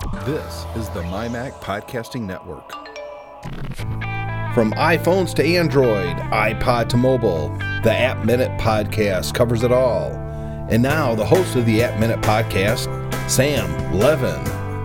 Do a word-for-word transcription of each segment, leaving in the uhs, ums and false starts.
This is the MyMac Podcasting Network. From iPhones to Android, iPod to mobile, the App Minute Podcast covers it all. And now, the host of the App Minute Podcast, Sam Levin.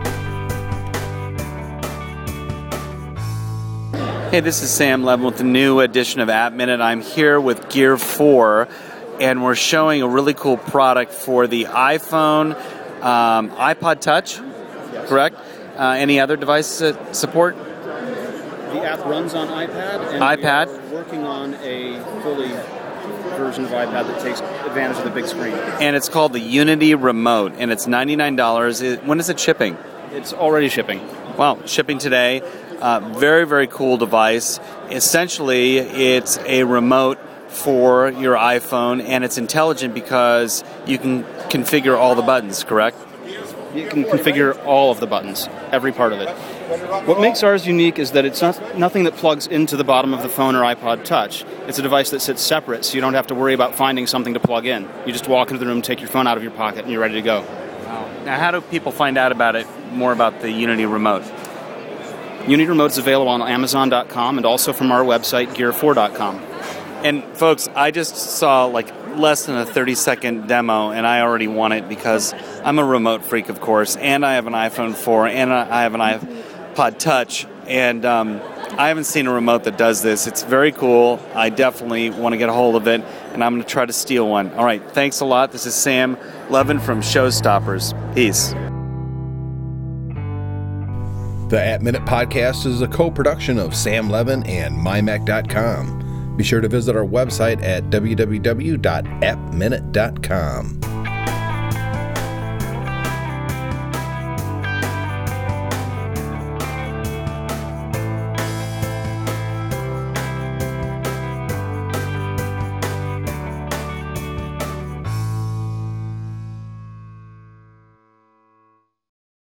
Hey, this is Sam Levin with the new edition of App Minute. I'm here with Gear four, and we're showing a really cool product for the iPhone, um, iPod Touch, yes. Correct? Uh, any other device uh, support? The app runs on iPad, and iPad. we are working on a fully version of iPad that takes advantage of the big screen. And it's called the Unity Remote, and it's ninety-nine dollars. It, when is it shipping? It's already shipping. Wow, shipping today. Uh, very, very cool device. Essentially, it's a remote for your iPhone, and it's intelligent because you can configure all the buttons, correct? You can configure all of the buttons, every part of it. What makes ours unique is that it's not nothing that plugs into the bottom of the phone or iPod Touch. It's a device that sits separate, so you don't have to worry about finding something to plug in. You just walk into the room, take your phone out of your pocket, and you're ready to go. Wow. Now, how do people find out about it, more about the Unity Remote? Unity Remote is available on Amazon dot com and also from our website, gear four dot com. And folks, I just saw like less than a thirty second demo, and I already want it because I'm a remote freak, of course, and I have an iPhone four, and I have an iPod Touch, and um, I haven't seen a remote that does this. It's very cool. I definitely want to get a hold of it, and I'm going to try to steal one. All right, thanks a lot. This is Sam Levin from Showstoppers. Peace. The App Minute Podcast is a co-production of Sam Levin and my mac dot com. Be sure to visit our website at w w w dot app minute dot com.